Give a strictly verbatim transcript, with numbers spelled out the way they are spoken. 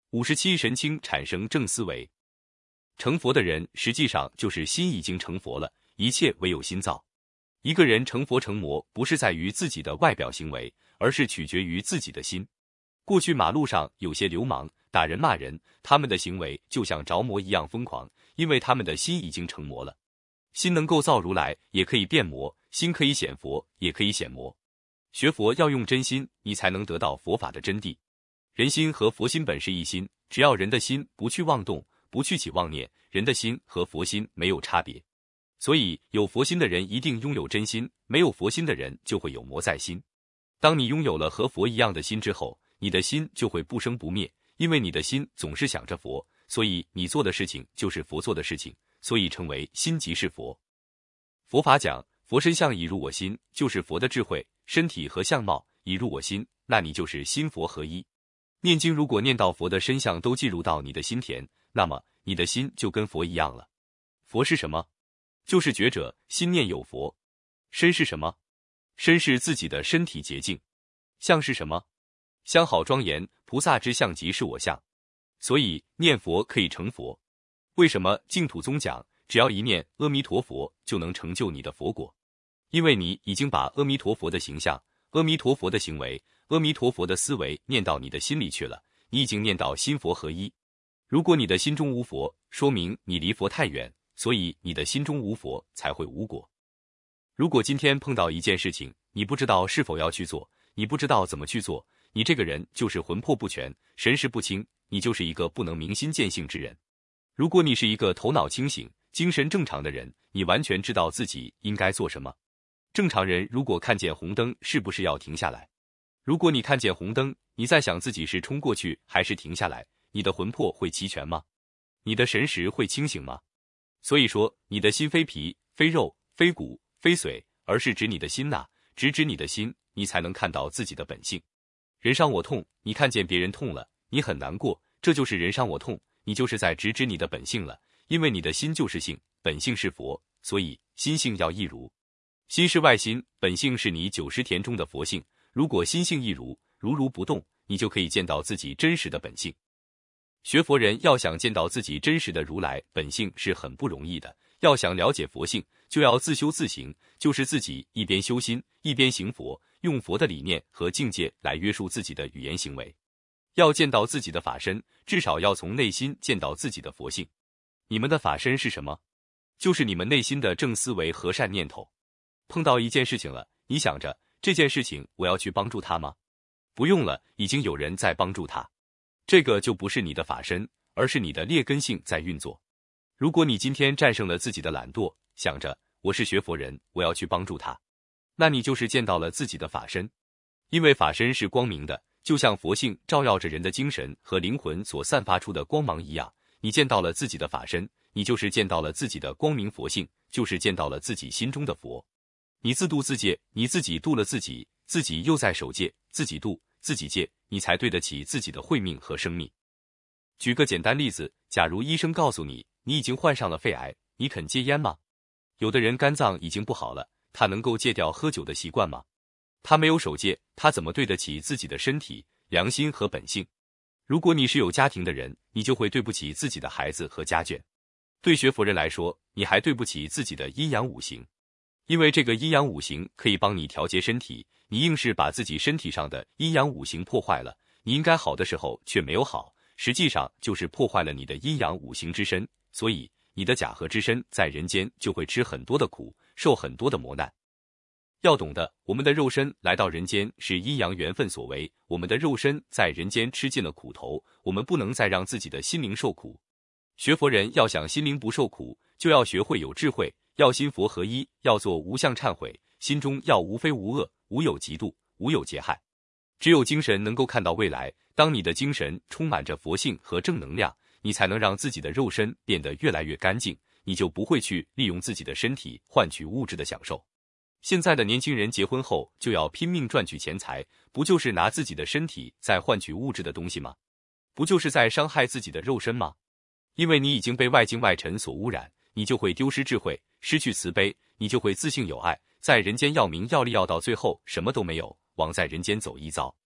五十七神清产生正思维。成佛的人实际上就是心已经成佛了，一切唯有心造。一个人成佛成魔，不是在于自己的外表行为，而是取决于自己的心。过去马路上有些流氓打人骂人，他们的行为就像着魔一样疯狂，因为他们的心已经成魔了。心能够造如来，也可以变魔；心可以显佛，也可以显魔。学佛要用真心，你才能得到佛法的真谛。人心和佛心本是一心，只要人的心不去妄动，不去起妄念，人的心和佛心没有差别。所以有佛心的人一定拥有真心，没有佛心的人就会有魔在心。当你拥有了和佛一样的心之后，你的心就会不生不灭，因为你的心总是想着佛，所以你做的事情就是佛做的事情，所以称为心即是佛。佛法讲佛身相已入我心，就是佛的智慧，身体和相貌已入我心，那你就是心佛合一。念经如果念到佛的身相都进入到你的心田，那么你的心就跟佛一样了。佛是什么？就是觉者，心念有佛。身是什么？身是自己的身体洁净。相是什么？相好庄严，菩萨之相即是我相。所以念佛可以成佛。为什么净土宗讲只要一念阿弥陀佛就能成就你的佛果？因为你已经把阿弥陀佛的形象、阿弥陀佛的行为、阿弥陀佛的思维念到你的心里去了，你已经念到心佛合一。如果你的心中无佛，说明你离佛太远，所以你的心中无佛才会无果。如果今天碰到一件事情，你不知道是否要去做，你不知道怎么去做，你这个人就是魂魄不全，神识不清，你就是一个不能明心见性之人。如果你是一个头脑清醒、精神正常的人，你完全知道自己应该做什么。正常人如果看见红灯，是不是要停下来？如果你看见红灯，你在想自己是冲过去还是停下来，你的魂魄会齐全吗？你的神识会清醒吗？所以说，你的心非皮、非肉、非骨、非髓，而是指你的心呐，直指你的心，你才能看到自己的本性。人伤我痛，你看见别人痛了，你很难过，这就是人伤我痛，你就是在直指你的本性了，因为你的心就是性，本性是佛，所以心性要一如。心是外心，本性是你九十田中的佛性，如果心性一如，如如不动，你就可以见到自己真实的本性。学佛人要想见到自己真实的如来本性是很不容易的，要想了解佛性，就要自修自行，就是自己一边修心，一边行佛，用佛的理念和境界来约束自己的语言行为。要见到自己的法身，至少要从内心见到自己的佛性。你们的法身是什么？就是你们内心的正思维和善念头。碰到一件事情了，你想着这件事情我要去帮助他吗？不用了，已经有人在帮助他。这个就不是你的法身，而是你的劣根性在运作。如果你今天战胜了自己的懒惰，想着我是学佛人，我要去帮助他，那你就是见到了自己的法身。因为法身是光明的，就像佛性照耀着人的精神和灵魂所散发出的光芒一样，你见到了自己的法身，你就是见到了自己的光明佛性，就是见到了自己心中的佛。你自度自戒，你自己度了自己，自己又在守戒，自己度自己戒，你才对得起自己的慧命和生命。举个简单例子，假如医生告诉你，你已经患上了肺癌，你肯戒烟吗？有的人肝脏已经不好了，他能够戒掉喝酒的习惯吗？他没有守戒，他怎么对得起自己的身体、良心和本性？如果你是有家庭的人，你就会对不起自己的孩子和家眷。对学佛人来说，你还对不起自己的阴阳五行。因为这个阴阳五行可以帮你调节身体，你硬是把自己身体上的阴阳五行破坏了，你应该好的时候却没有好，实际上就是破坏了你的阴阳五行之身，所以你的假合之身在人间就会吃很多的苦，受很多的磨难。要懂得，我们的肉身来到人间是阴阳缘分所为，我们的肉身在人间吃尽了苦头，我们不能再让自己的心灵受苦。学佛人要想心灵不受苦，就要学会有智慧，要心佛合一，要做无相忏悔，心中要无非无恶，无有嫉妒，无有结害。只有精神能够看到未来，当你的精神充满着佛性和正能量，你才能让自己的肉身变得越来越干净，你就不会去利用自己的身体换取物质的享受。现在的年轻人结婚后就要拼命赚取钱财，不就是拿自己的身体在换取物质的东西吗？不就是在伤害自己的肉身吗？因为你已经被外境外尘所污染，你就会丢失智慧，失去慈悲，你就会自性有爱，在人间要名要利，要到最后什么都没有，枉在人间走一遭。